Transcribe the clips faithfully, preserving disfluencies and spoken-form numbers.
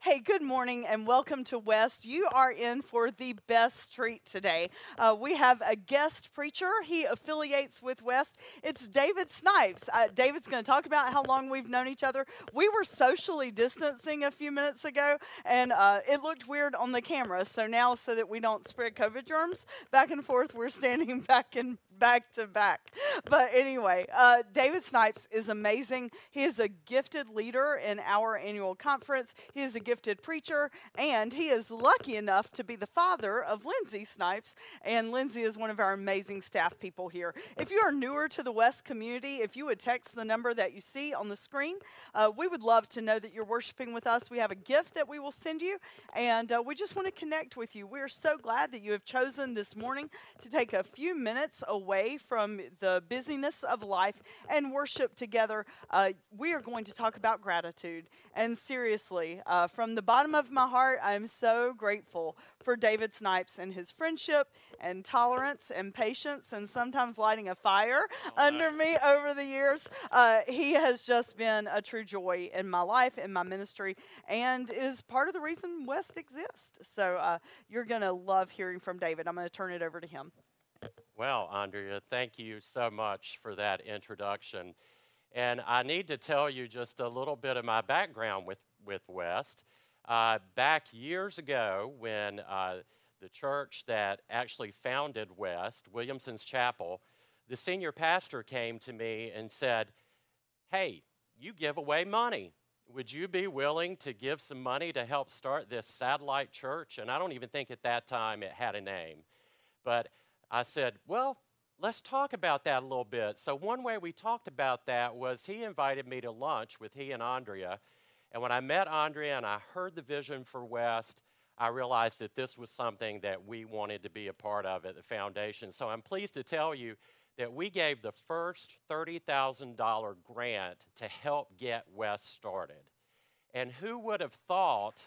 Hey, good morning and welcome to West. You are in for the best treat today. Uh, we have a guest preacher. He affiliates with West. It's David Snipes. Uh, David's going to talk about how long we've known each other. We were socially distancing a few minutes ago, and uh, it looked weird on the camera. So now, so that we don't spread COVID germs back and forth, we're standing back and back to back. But anyway, uh, David Snipes is amazing. He is a gifted leader in our annual conference. He is a gifted preacher, and he is lucky enough to be the father of Lindsay Snipes, and Lindsay is one of our amazing staff people here. If you are newer to the West community, if you would text the number that you see on the screen, uh, we would love to know that you're worshiping with us. We have a gift that we will send you, and uh, we just want to connect with you. We are so glad that you have chosen this morning to take a few minutes away from the busyness of life and worship together. Uh, we are going to talk about gratitude, and seriously, uh, from the bottom of my heart, I am so grateful for David Snipes and his friendship and tolerance and patience and sometimes lighting a fire under me over the years. Uh, he has just been a true joy in my life, in my ministry, and is part of the reason West exists. So uh, you're going to love hearing from David. I'm going to turn it over to him. Well, Andrea, thank you so much for that introduction. And I need to tell you just a little bit of my background with, with West. Uh, back years ago, when uh, the church that actually founded West, Williamson's Chapel, the senior pastor came to me and said, "Hey, you give away money. Would you be willing to give some money to help start this satellite church?" And I don't even think at that time it had a name. But I said, well, let's talk about that a little bit. So one way we talked about that was he invited me to lunch with he and Andrea. And when I met Andrea and I heard the vision for West, I realized that this was something that we wanted to be a part of at the foundation. So I'm pleased to tell you that we gave the first thirty thousand dollars grant to help get West started. And who would have thought,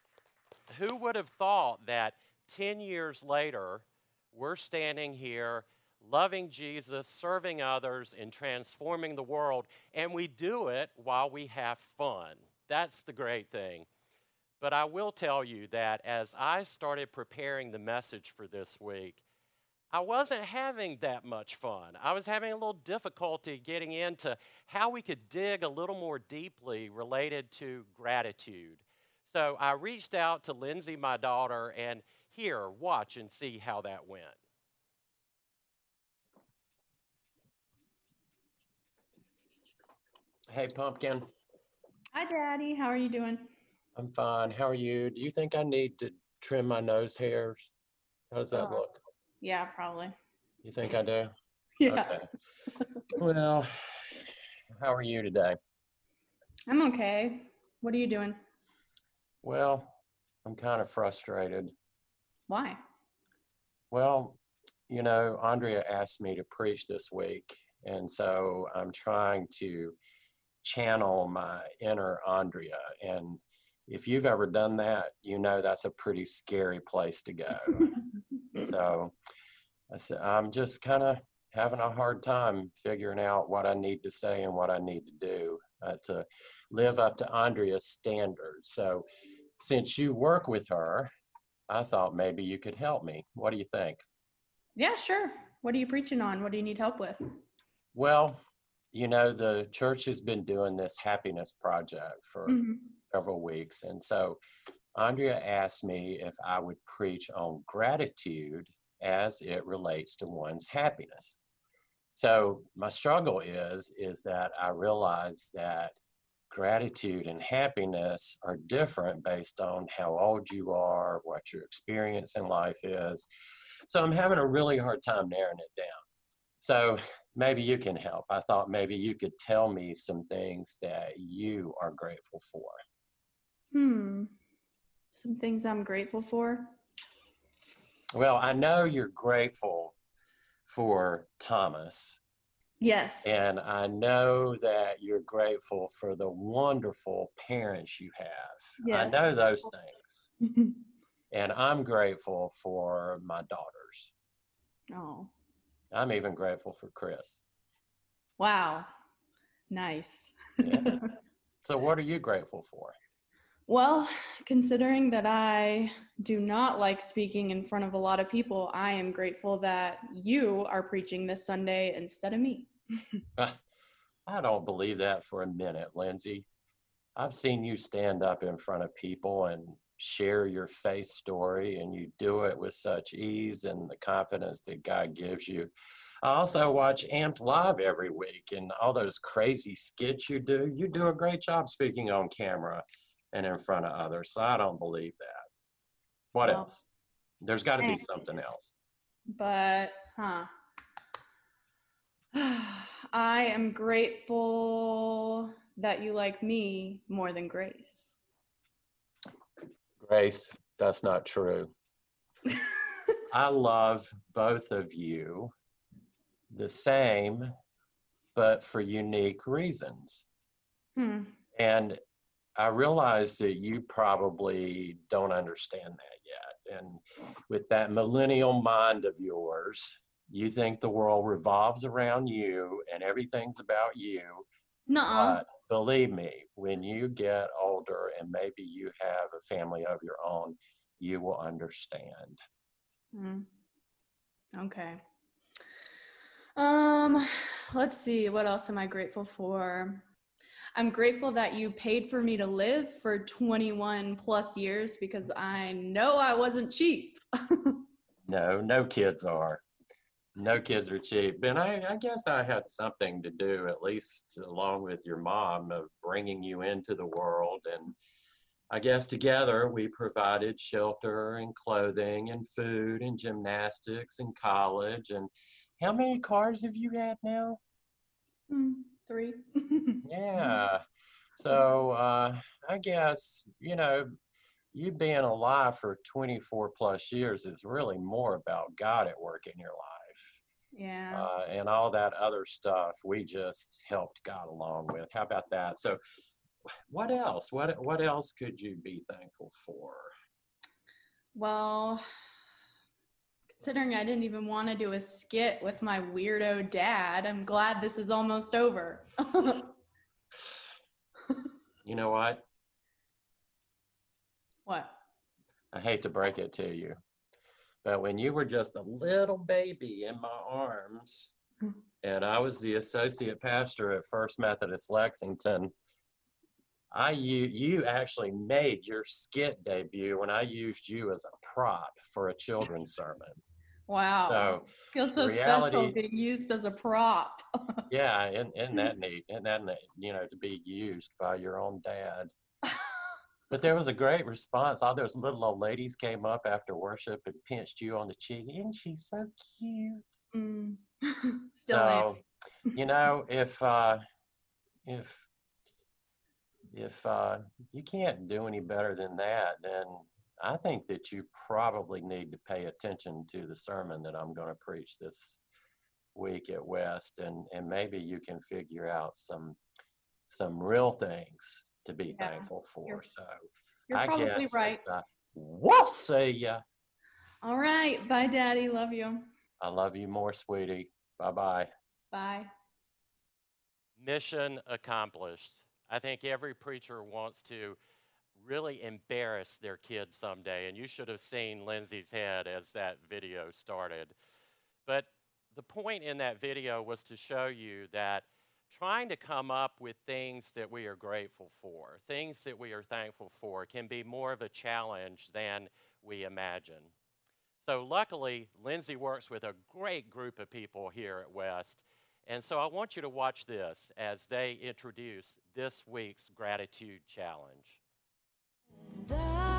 who would have thought that ten years later, we're standing here loving Jesus, serving others, and transforming the world, and we do it while we have fun. That's the great thing. But I will tell you that as I started preparing the message for this week, I wasn't having that much fun. I was having a little difficulty getting into how we could dig a little more deeply related to gratitude. So I reached out to Lindsay, my daughter, and here, watch and see how that went. Hey, Pumpkin. Hi, Daddy. How are you doing? I'm fine. How are you? Do you think I need to trim my nose hairs? How does that Uh, look? yeah, probably. You think I do? Yeah. Okay. Well, how are you today? I'm okay. What are you doing? Well, I'm kind of frustrated. Why? Well, you know, Andrea asked me to preach this week, and so I'm trying to channel my inner Andrea. And if you've ever done that, you know that's a pretty scary place to go. So I said, I'm just kind of having a hard time figuring out what I need to say and what I need to do uh, to live up to Andrea's standards. So since you work with her, I thought maybe you could help me. What do you think? Yeah, sure. What are you preaching on? What do you need help with? Well, you know, the church has been doing this happiness project for Mm-hmm. several weeks. And so Andrea asked me if I would preach on gratitude as it relates to one's happiness. So my struggle is, is that I realize that gratitude and happiness are different based on how old you are, what your experience in life is. So I'm having a really hard time narrowing it down. So maybe you can help. I thought maybe you could tell me some things that you are grateful for. Hmm. Some things I'm grateful for. Well, I know you're grateful for Thomas, Yes. and I know that you're grateful for the wonderful parents you have. I Yes. know those things. And I'm grateful for my daughters. Oh, I'm even grateful for Chris. wow. Nice. Yeah. So what are you grateful for? Well, considering that I do not like speaking in front of a lot of people, I am grateful that you are preaching this Sunday instead of me. I don't believe that for a minute, Lindsay. I've seen you stand up in front of people and share your faith story, and you do it with such ease and the confidence that God gives you. I also watch Amped Live every week, and all those crazy skits you do. You do a great job speaking on camera and in front of others, so I don't believe that. What Well, else? There's got to be thanks. something else. But, huh. I am grateful that you like me more than Grace. Grace, that's not true. I love both of you the same, but for unique reasons. Hmm. And I realize that you probably don't understand that yet. And with that millennial mind of yours, you think the world revolves around you and everything's about you. Nuh-uh. But believe me, when you get older and maybe you have a family of your own, you will understand. Hmm. Okay. Um, let's see, what else am I grateful for? I'm grateful that you paid for me to live for twenty-one plus years because I know I wasn't cheap. No, no kids are. No kids are cheap. And I, I guess I had something to do, at least along with your mom, of bringing you into the world. And I guess together we provided shelter and clothing and food and gymnastics and college. And how many cars have you had now? Hmm, three. Yeah. So uh, I guess, you know, you being alive for twenty-four plus years is really more about God at work in your life. Yeah. Uh, and all that other stuff we just helped God along with. How about that? So what else? What what else could you be thankful for? Well, considering I didn't even want to do a skit with my weirdo dad, I'm glad this is almost over. You know what? What? I hate to break it to you, but when you were just a little baby in my arms, and I was the associate pastor at First Methodist Lexington, I you you actually made your skit debut when I used you as a prop for a children's sermon. Wow. So Feels so reality, special being used as a prop. yeah, and isn't that neat? Isn't that neat, you know, to be used by your own dad? But there was a great response. All those little old ladies came up after worship and pinched you on the cheek. Isn't she so cute? Mm. Still So, am. you know, if uh, if if uh, you can't do any better than that, then I think that you probably need to pay attention to the sermon that I'm going to preach this week at West, and and maybe you can figure out some some real things to be Yeah, thankful for. you're- So You're I probably guess right. uh, we'll see ya. All right. Bye, Daddy. Love you. I love you more, sweetie. Bye bye. Bye. Mission accomplished. I think every preacher wants to really embarrass their kids someday, and you should have seen Lindsay's head as that video started. But the point in that video was to show you that trying to come up with things that we are grateful for, things that we are thankful for, can be more of a challenge than we imagine. So luckily, Lindsay works with a great group of people here at West. And so I want you to watch this as they introduce this week's Gratitude Challenge. And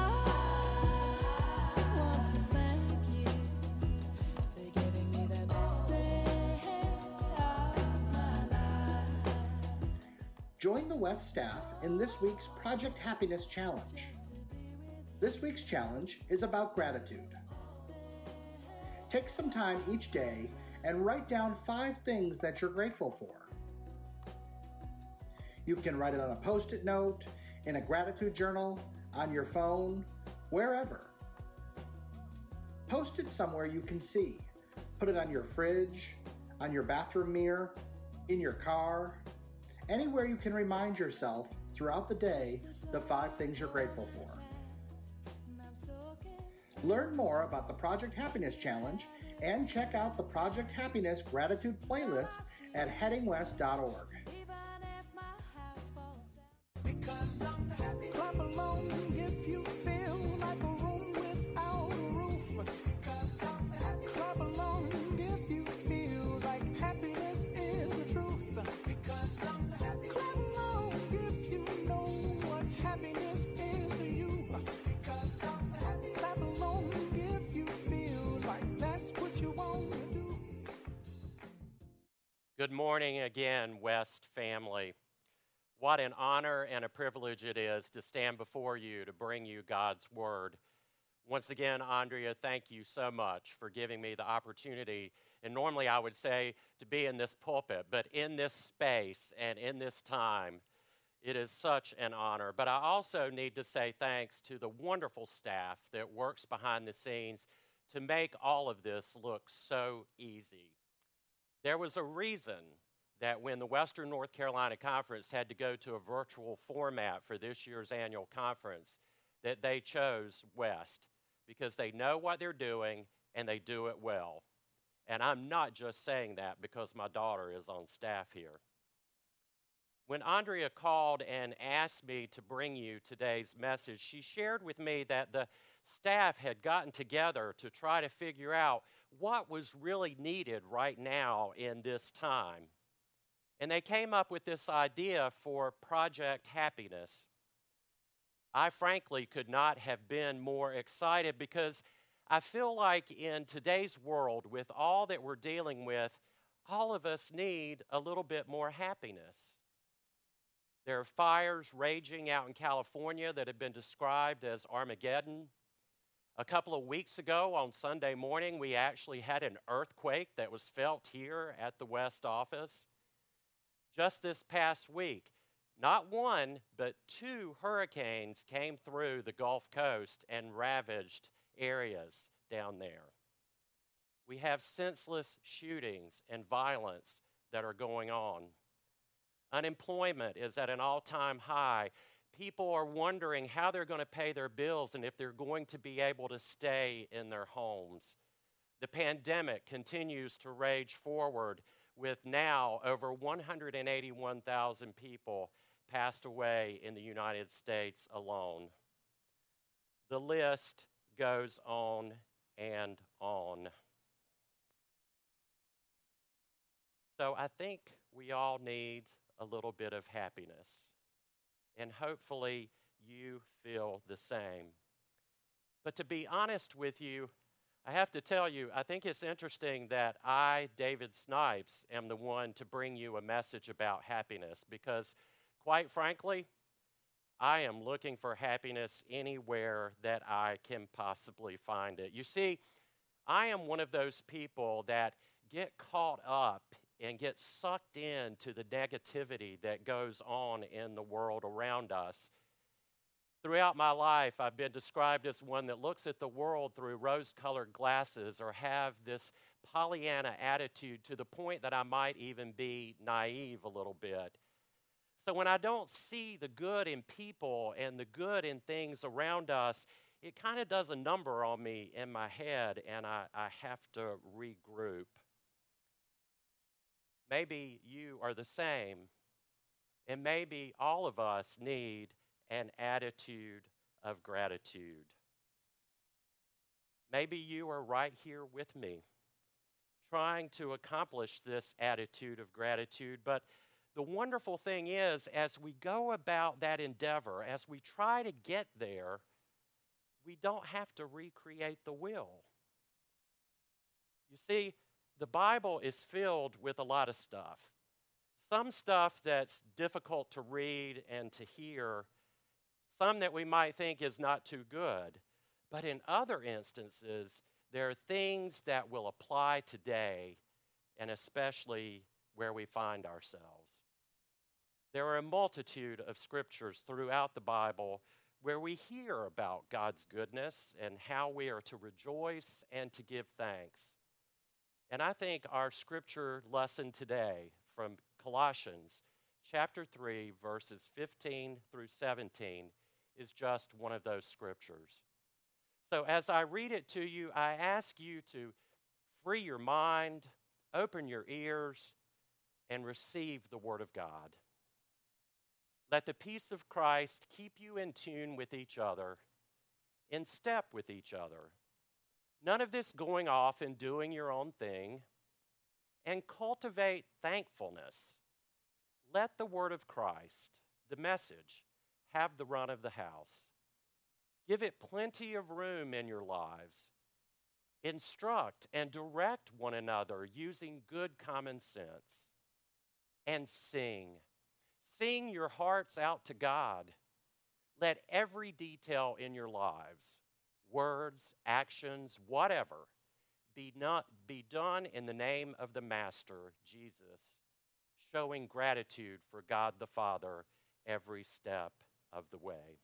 I want to thank you for giving me the best day of my life. Join the West staff in this week's Project Happiness Challenge. This week's challenge is about gratitude. Take some time each day and write down five things that you're grateful for. You can write it on a Post-it note, in a gratitude journal, on your phone, wherever. Post it somewhere you can see. Put it on your fridge, on your bathroom mirror, in your car, anywhere you can remind yourself throughout the day the five things you're grateful for. Learn more about the Project Happiness Challenge and check out the Project Happiness Gratitude playlist at heading west dot org. Clap along if you feel like a room without a roof. Clap along if you feel like happiness is the truth. Clap along if you know what happiness is to you. Clap along if you feel like that's what you want to do. Good morning again, West family. What an honor and a privilege it is to stand before you to bring you God's Word. Once again, Andrea, thank you so much for giving me the opportunity. And normally I would say to be in this pulpit, but in this space and in this time, it is such an honor. But I also need to say thanks to the wonderful staff that works behind the scenes to make all of this look so easy. There was a reason that when the Western North Carolina Conference had to go to a virtual format for this year's annual conference, that they chose West, because they know what they're doing and they do it well. And I'm not just saying that because my daughter is on staff here. When Andrea called and asked me to bring you today's message, she shared with me that the staff had gotten together to try to figure out what was really needed right now in this time. And they came up with this idea for Project Happiness. I frankly could not have been more excited because I feel like in today's world, with all that we're dealing with, all of us need a little bit more happiness. There are fires raging out in California that have been described as Armageddon. A couple of weeks ago on Sunday morning, we actually had an earthquake that was felt here at the West office. Just this past week, not one, but two hurricanes came through the Gulf Coast and ravaged areas down there. We have senseless shootings and violence that are going on. Unemployment is at an all-time high. People are wondering how they're going to pay their bills and if they're going to be able to stay in their homes. The pandemic continues to rage forward, with now over one hundred eighty-one thousand people passed away in the United States alone. The list goes on and on. So I think we all need a little bit of happiness, and hopefully you feel the same. But to be honest with you, I have to tell you, I think it's interesting that I, David Snipes, am the one to bring you a message about happiness because, quite frankly, I am looking for happiness anywhere that I can possibly find it. You see, I am one of those people that get caught up and get sucked into the negativity that goes on in the world around us. Throughout my life, I've been described as one that looks at the world through rose-colored glasses or have this Pollyanna attitude to the point that I might even be naive a little bit. So when I don't see the good in people and the good in things around us, it kind of does a number on me in my head, and I, I have to regroup. Maybe you are the same, and maybe all of us need an attitude of gratitude. Maybe you are right here with me, trying to accomplish this attitude of gratitude, but the wonderful thing is, as we go about that endeavor, as we try to get there, we don't have to recreate the wheel. You see, the Bible is filled with a lot of stuff. Some stuff that's difficult to read and to hear, some that we might think is not too good. But in other instances, there are things that will apply today, and especially where we find ourselves. There are a multitude of scriptures throughout the Bible where we hear about God's goodness and how we are to rejoice and to give thanks. And I think our scripture lesson today from Colossians chapter three, verses fifteen through seventeen is just one of those scriptures. So as I read it to you, I ask you to free your mind, open your ears, and receive the Word of God. Let the peace of Christ keep you in tune with each other, in step with each other. None of this going off and doing your own thing, and cultivate thankfulness. Let the Word of Christ, the message, have the run of the house. Give it plenty of room in your lives. Instruct and direct one another using good common sense. And sing. Sing your hearts out to God. Let every detail in your lives, words, actions, whatever, be, not, be done in the name of the Master, Jesus, showing gratitude for God the Father every step of the way.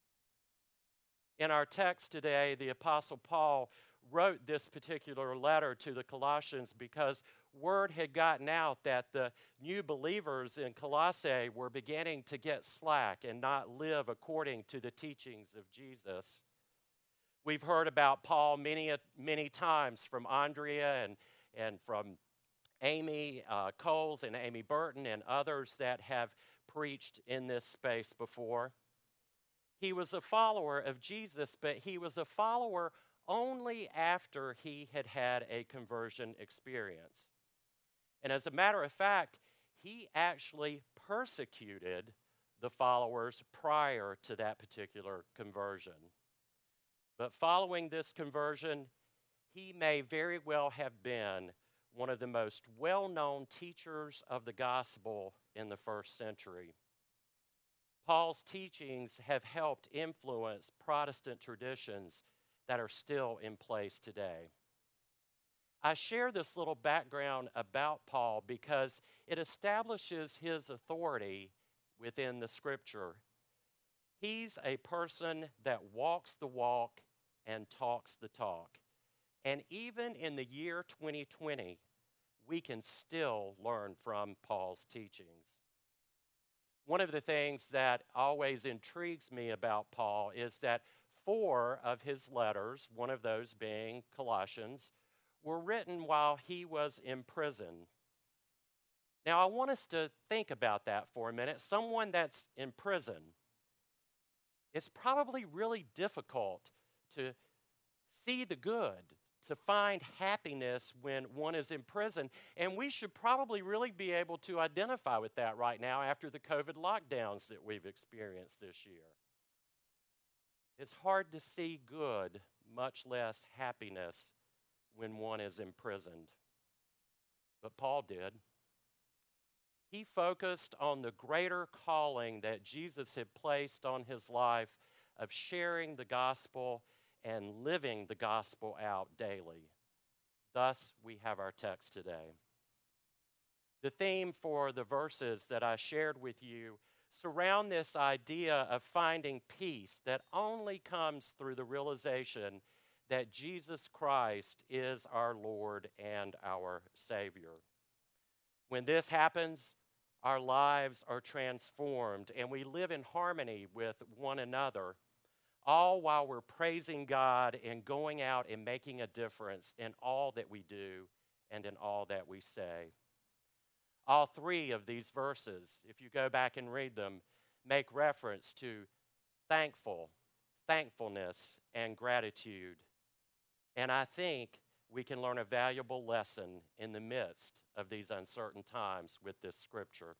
In our text today, the Apostle Paul wrote this particular letter to the Colossians because word had gotten out that the new believers in Colossae were beginning to get slack and not live according to the teachings of Jesus. We've heard about Paul many, many times from Andrea and, and from Amy uh, Coles and Amy Burton and others that have preached in this space before. He was a follower of Jesus, but he was a follower only after he had had a conversion experience. And as a matter of fact, he actually persecuted the followers prior to that particular conversion. But following this conversion, he may very well have been one of the most well-known teachers of the gospel in the first century. Paul's teachings have helped influence Protestant traditions that are still in place today. I share this little background about Paul because it establishes his authority within the Scripture. He's a person that walks the walk and talks the talk. And even in the year twenty twenty, we can still learn from Paul's teachings. One of the things that always intrigues me about Paul is that four of his letters, one of those being Colossians, were written while he was in prison. Now, I want us to think about that for a minute. Someone that's in prison, it's probably really difficult to see the good, to find happiness when one is in prison. And we should probably really be able to identify with that right now after the COVID lockdowns that we've experienced this year. It's hard to see good, much less happiness, when one is imprisoned. But Paul did. He focused on the greater calling that Jesus had placed on his life of sharing the gospel and living the gospel out daily. Thus, we have our text today. The theme for the verses that I shared with you surround this idea of finding peace that only comes through the realization that Jesus Christ is our Lord and our Savior. When this happens, our lives are transformed and we live in harmony with one another, all while we're praising God and going out and making a difference in all that we do and in all that we say. All three of these verses, if you go back and read them, make reference to thankful, thankfulness, and gratitude. And I think we can learn a valuable lesson in the midst of these uncertain times with this scripture.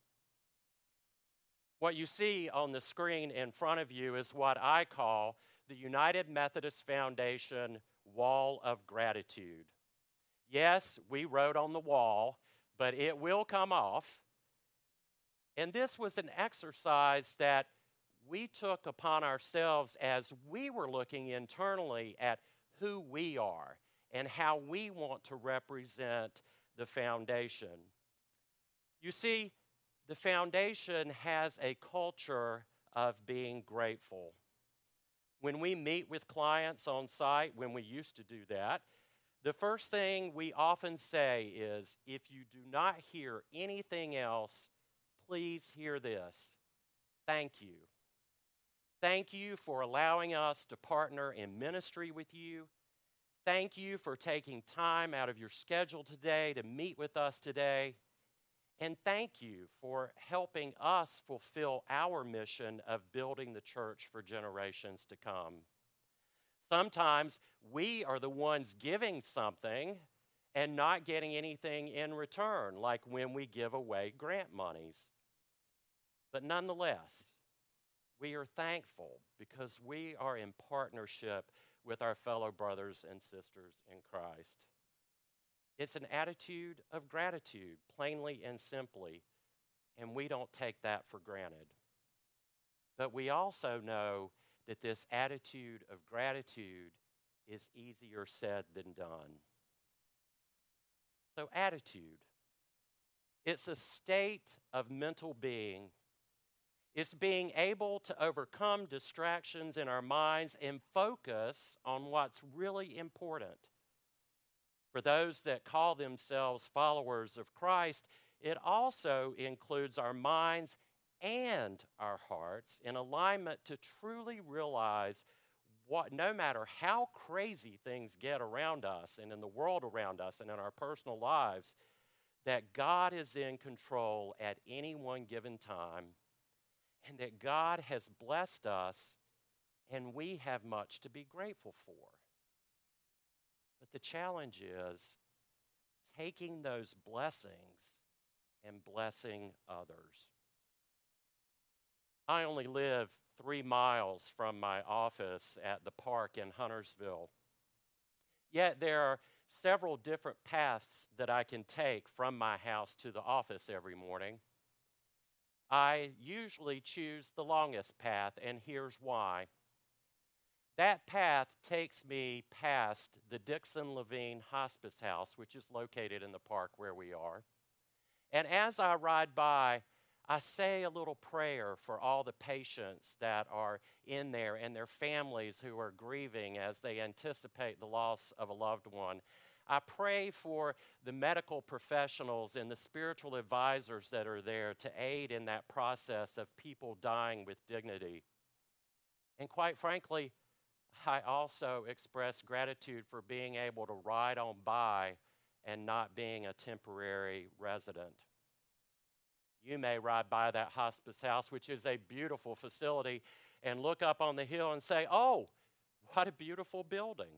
What you see on the screen in front of you is what I call the United Methodist Foundation Wall of Gratitude. Yes, we wrote on the wall, but it will come off. And this was an exercise that we took upon ourselves as we were looking internally at who we are and how we want to represent the foundation. You see, the foundation has a culture of being grateful. When we meet with clients on site, when we used to do that, the first thing we often say is, if you do not hear anything else, please hear this. Thank you. Thank you for allowing us to partner in ministry with you. Thank you for taking time out of your schedule today to meet with us today. And thank you for helping us fulfill our mission of building the church for generations to come. Sometimes we are the ones giving something and not getting anything in return, like when we give away grant monies. But nonetheless, we are thankful because we are in partnership with our fellow brothers and sisters in Christ. It's an attitude of gratitude, plainly and simply, and we don't take that for granted. But we also know that this attitude of gratitude is easier said than done. So, attitude, it's a state of mental being. It's being able to overcome distractions in our minds and focus on what's really important. For those that call themselves followers of Christ, it also includes our minds and our hearts in alignment to truly realize what, no matter how crazy things get around us and in the world around us and in our personal lives, that God is in control at any one given time, and that God has blessed us and we have much to be grateful for. But the challenge is taking those blessings and blessing others. I only live three miles from my office at the park in Huntersville. Yet there are several different paths that I can take from my house to the office every morning. I usually choose the longest path, and here's why. That path takes me past the Dixon Levine Hospice House, which is located in the park where we are. And as I ride by, I say a little prayer for all the patients that are in there and their families who are grieving as they anticipate the loss of a loved one. I pray for the medical professionals and the spiritual advisors that are there to aid in that process of people dying with dignity. And quite frankly, I also express gratitude for being able to ride on by and not being a temporary resident. You may ride by that hospice house, which is a beautiful facility, and look up on the hill and say, oh, what a beautiful building.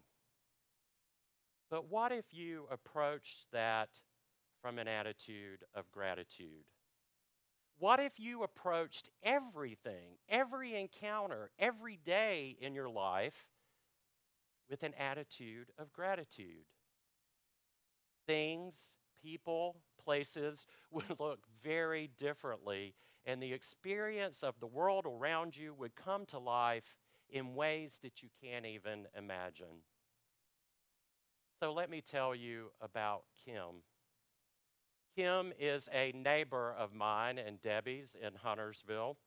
But what if you approached that from an attitude of gratitude? What if you approached everything, every encounter, every day in your life with an attitude of gratitude? Things, people, places would look very differently, and the experience of the world around you would come to life in ways that you can't even imagine. So let me tell you about Kim. Kim is a neighbor of mine and Debbie's in Huntersville.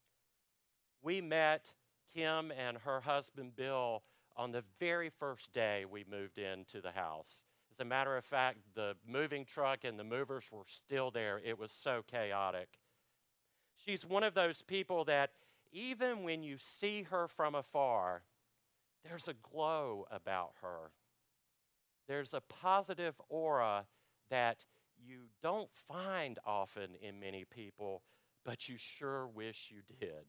We met Kim and her husband Bill on the very first day we moved into the house. As a matter of fact, the moving truck and the movers were still there. It was so chaotic. She's one of those people that even when you see her from afar, there's a glow about her. There's a positive aura that you don't find often in many people, but you sure wish you did.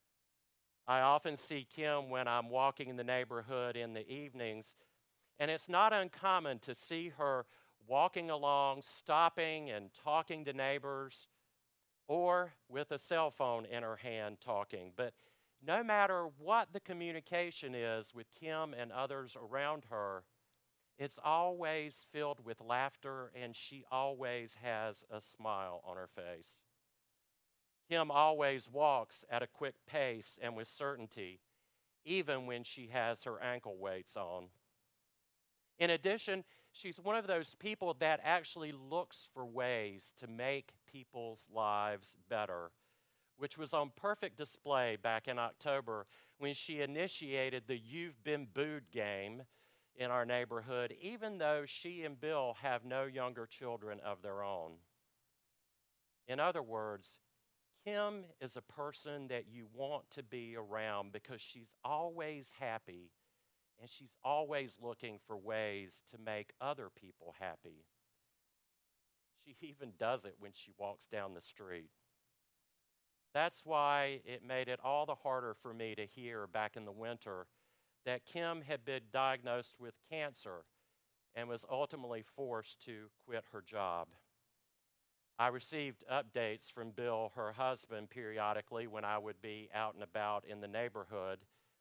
I often see Kim when I'm walking in the neighborhood in the evenings, and it's not uncommon to see her walking along, stopping and talking to neighbors, or with a cell phone in her hand talking. But no matter what the communication is with Kim and others around her, it's always filled with laughter, and she always has a smile on her face. Kim always walks at a quick pace and with certainty, even when she has her ankle weights on. In addition, she's one of those people that actually looks for ways to make people's lives better, which was on perfect display back in October when she initiated the You've Been Booed game in our neighborhood, even though she and Bill have no younger children of their own. In other words, Kim is a person that you want to be around because she's always happy and she's always looking for ways to make other people happy. She even does it when she walks down the street. That's why it made it all the harder for me to hear back in the winter that Kim had been diagnosed with cancer and was ultimately forced to quit her job. I received updates from Bill, her husband, periodically when I would be out and about in the neighborhood.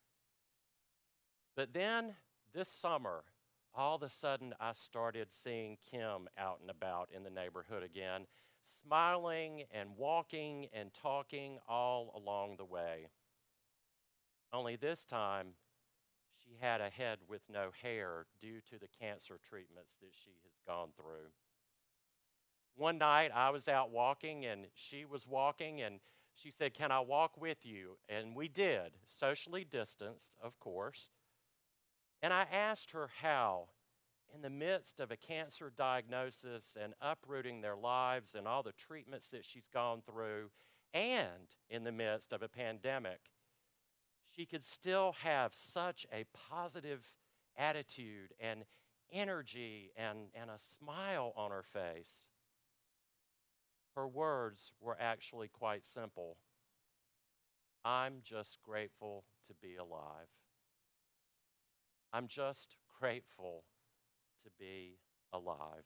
But then this summer, all of a sudden I started seeing Kim out and about in the neighborhood again, smiling and walking and talking all along the way. Only this time, she had a head with no hair due to the cancer treatments that she has gone through. One night I was out walking and she was walking and she said, "Can I walk with you?" And we did, socially distanced, of course. And I asked her how, in the midst of a cancer diagnosis and uprooting their lives and all the treatments that she's gone through, and in the midst of a pandemic, she could still have such a positive attitude and energy and, and a smile on her face. Her words were actually quite simple. "I'm just grateful to be alive. I'm just grateful to be alive."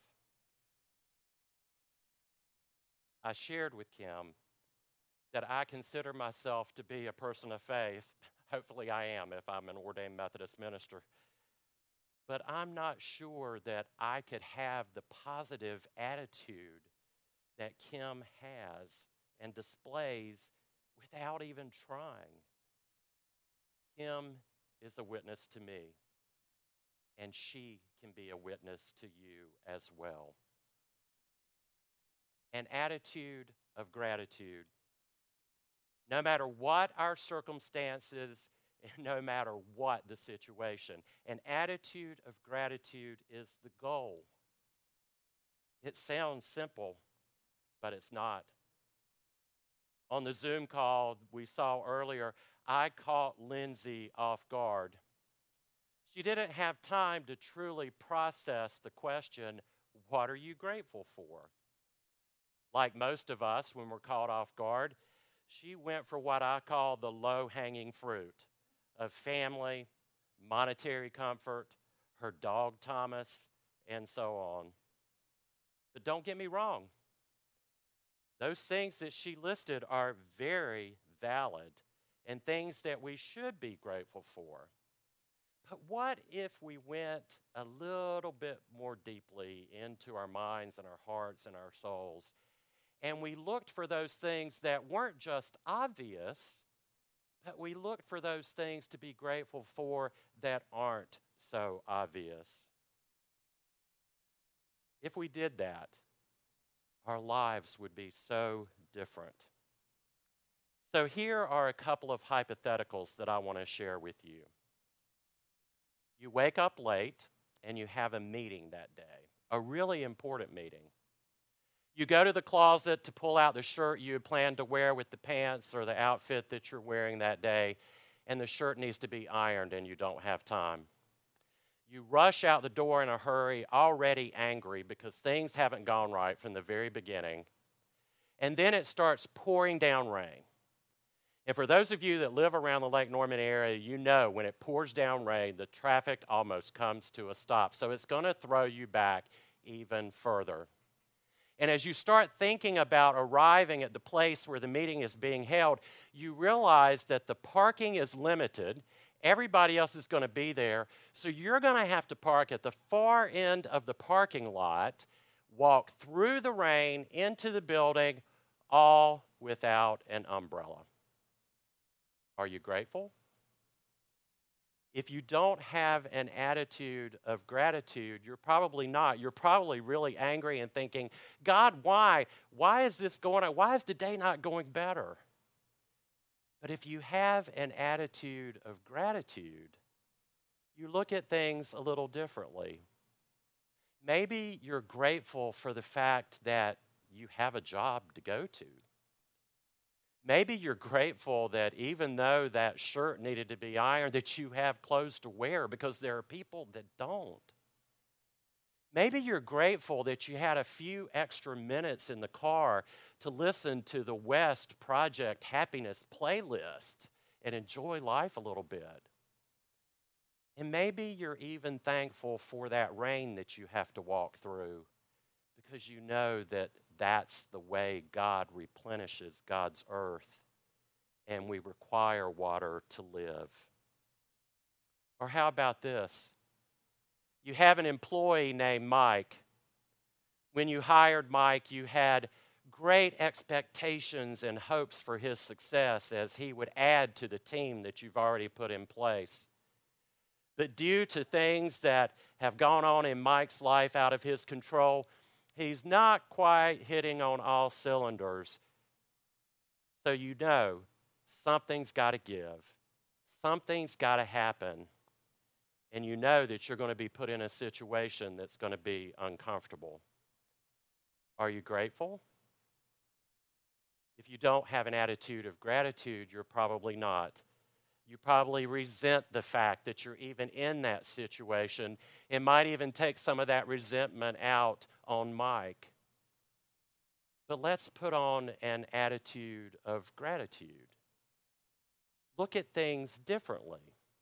I shared with Kim that I consider myself to be a person of faith. Hopefully I am if I'm an ordained Methodist minister. But I'm not sure that I could have the positive attitude that Kim has and displays without even trying. Kim is a witness to me, and she can be a witness to you as well. An attitude of gratitude. No matter what our circumstances, and no matter what the situation, an attitude of gratitude is the goal. It sounds simple, but it's not. On the Zoom call we saw earlier, I caught Lindsay off guard. She didn't have time to truly process the question, "What are you grateful for?" Like most of us, when we're caught off guard, she went for what I call the low-hanging fruit of family, monetary comfort, her dog Thomas, and so on. But don't get me wrong. Those things that she listed are very valid and things that we should be grateful for. But what if we went a little bit more deeply into our minds and our hearts and our souls, and we looked for those things that weren't just obvious, but we looked for those things to be grateful for that aren't so obvious? If we did that, our lives would be so different. So here are a couple of hypotheticals that I want to share with you. You wake up late and you have a meeting that day, a really important meeting. You go to the closet to pull out the shirt you had planned to wear with the pants or the outfit that you're wearing that day, and the shirt needs to be ironed and you don't have time. You rush out the door in a hurry, already angry because things haven't gone right from the very beginning. And then it starts pouring down rain. And for those of you that live around the Lake Norman area, you know when it pours down rain, the traffic almost comes to a stop. So it's going to throw you back even further. And as you start thinking about arriving at the place where the meeting is being held, you realize that the parking is limited. Everybody else is going to be there. So you're going to have to park at the far end of the parking lot, walk through the rain into the building, all without an umbrella. Are you grateful? If you don't have an attitude of gratitude, you're probably not. You're probably really angry and thinking, "God, why? Why is this going on? Why is the day not going better?" But if you have an attitude of gratitude, you look at things a little differently. Maybe you're grateful for the fact that you have a job to go to. Maybe you're grateful that even though that shirt needed to be ironed, that you have clothes to wear, because there are people that don't. Maybe you're grateful that you had a few extra minutes in the car to listen to the West Project Happiness playlist and enjoy life a little bit. And maybe you're even thankful for that rain that you have to walk through, because you know that that's the way God replenishes God's earth, and we require water to live. Or how about this? You have an employee named Mike. When you hired Mike, you had great expectations and hopes for his success as he would add to the team that you've already put in place. But due to things that have gone on in Mike's life out of his control, he's not quite hitting on all cylinders. So you know something's got to give. Something's got to happen. And you know that you're going to be put in a situation that's going to be uncomfortable. Are you grateful? If you don't have an attitude of gratitude, you're probably not. You probably resent the fact that you're even in that situation. It might even take some of that resentment out on Mike. But let's put on an attitude of gratitude. Look at things differently.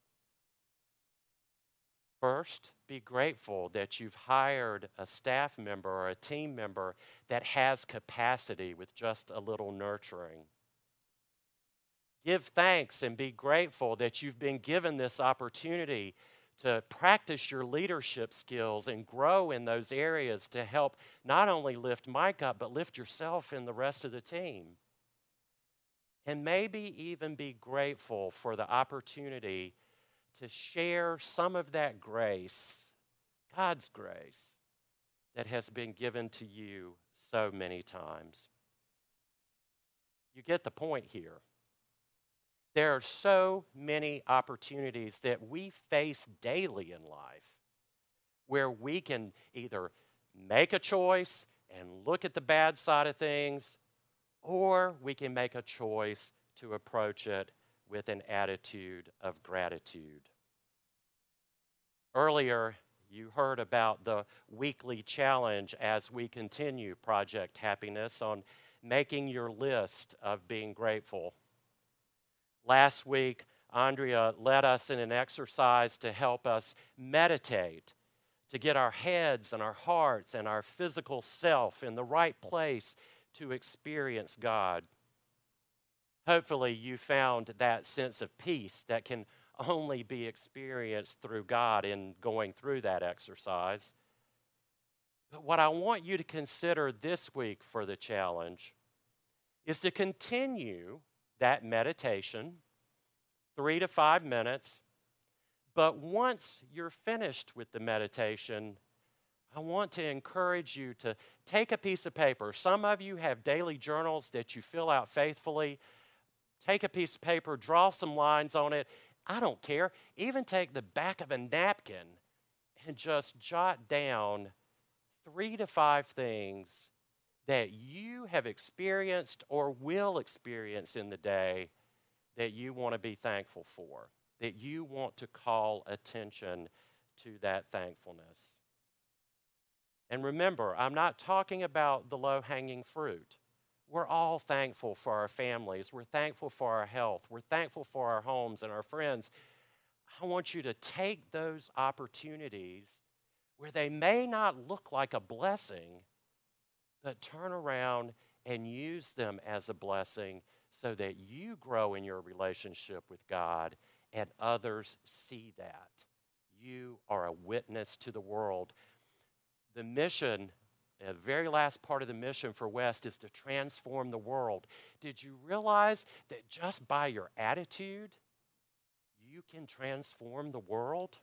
First, be grateful that you've hired a staff member or a team member that has capacity with just a little nurturing. Give thanks and be grateful that you've been given this opportunity to practice your leadership skills and grow in those areas to help not only lift Mike up, but lift yourself and the rest of the team. And maybe even be grateful for the opportunity to share some of that grace, God's grace, that has been given to you so many times. You get the point here. There are so many opportunities that we face daily in life where we can either make a choice and look at the bad side of things, or we can make a choice to approach it with an attitude of gratitude. Earlier, you heard about the weekly challenge as we continue Project Happiness on making your list of being grateful. Last week, Andrea led us in an exercise to help us meditate, to get our heads and our hearts and our physical self in the right place to experience God. Hopefully, you found that sense of peace that can only be experienced through God in going through that exercise. But what I want you to consider this week for the challenge is to continue that meditation, three to five minutes. But once you're finished with the meditation, I want to encourage you to take a piece of paper. Some of you have daily journals that you fill out faithfully. Take a piece of paper, draw some lines on it. I don't care. Even take the back of a napkin and just jot down three to five things that you have experienced or will experience in the day that you want to be thankful for, that you want to call attention to that thankfulness. And remember, I'm not talking about the low-hanging fruit. We're all thankful for our families. We're thankful for our health. We're thankful for our homes and our friends. I want you to take those opportunities where they may not look like a blessing, but turn around and use them as a blessing so that you grow in your relationship with God and others see that. You are a witness to the world. The mission, the very last part of the mission for West is to transform the world. Did you realize that just by your attitude, you can transform the world?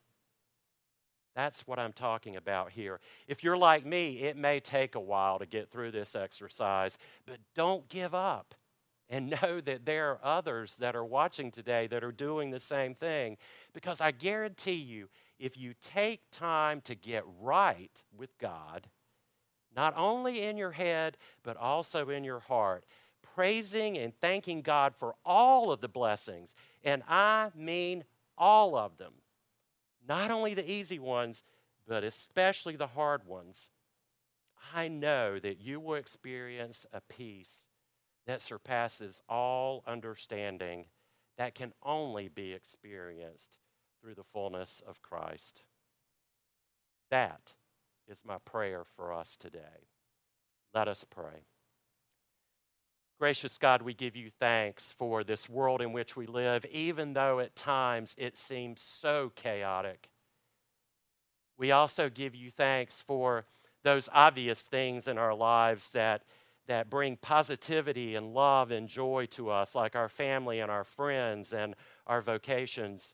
That's what I'm talking about here. If you're like me, it may take a while to get through this exercise, but don't give up. And know that there are others that are watching today that are doing the same thing. Because I guarantee you, if you take time to get right with God, not only in your head, but also in your heart, praising and thanking God for all of the blessings, and I mean all of them, not only the easy ones, but especially the hard ones, I know that you will experience a peace that surpasses all understanding that can only be experienced through the fullness of Christ. That is my prayer for us today. Let us pray. Gracious God, we give you thanks for this world in which we live, even though at times it seems so chaotic. We also give you thanks for those obvious things in our lives that, that bring positivity and love and joy to us, like our family and our friends and our vocations.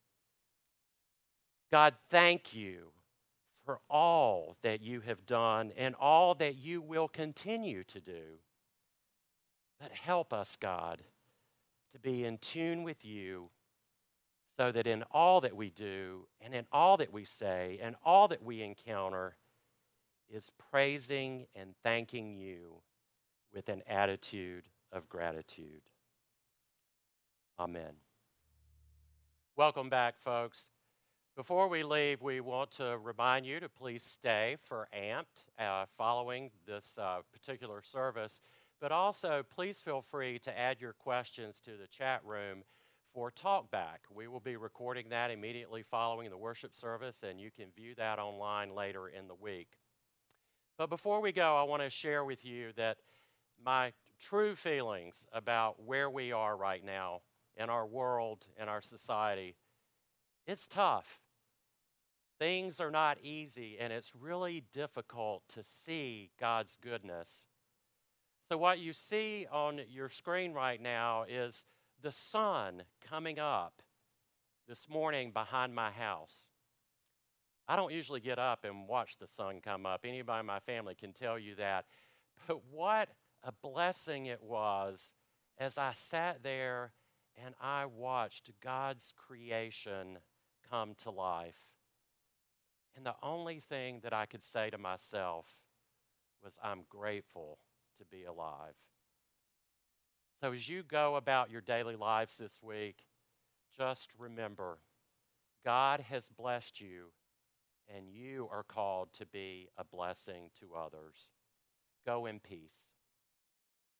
God, thank you for all that you have done and all that you will continue to do. But help us, God, to be in tune with you so that in all that we do and in all that we say and all that we encounter is praising and thanking you with an attitude of gratitude. Amen. Welcome back, folks. Before we leave, we want to remind you to please stay for Amped uh, following this uh, particular service. But also, please feel free to add your questions to the chat room for Talkback. We will be recording that immediately following the worship service, and you can view that online later in the week. But before we go, I want to share with you that my true feelings about where we are right now in our world and our society, it's tough. Things are not easy, and it's really difficult to see God's goodness. So what you see on your screen right now is the sun coming up this morning behind my house. I don't usually get up and watch the sun come up. Anybody in my family can tell you that. But what a blessing it was as I sat there and I watched God's creation come to life. And the only thing that I could say to myself was, I'm grateful to be alive. So as you go about your daily lives this week, just remember, God has blessed you, and you are called to be a blessing to others. Go in peace.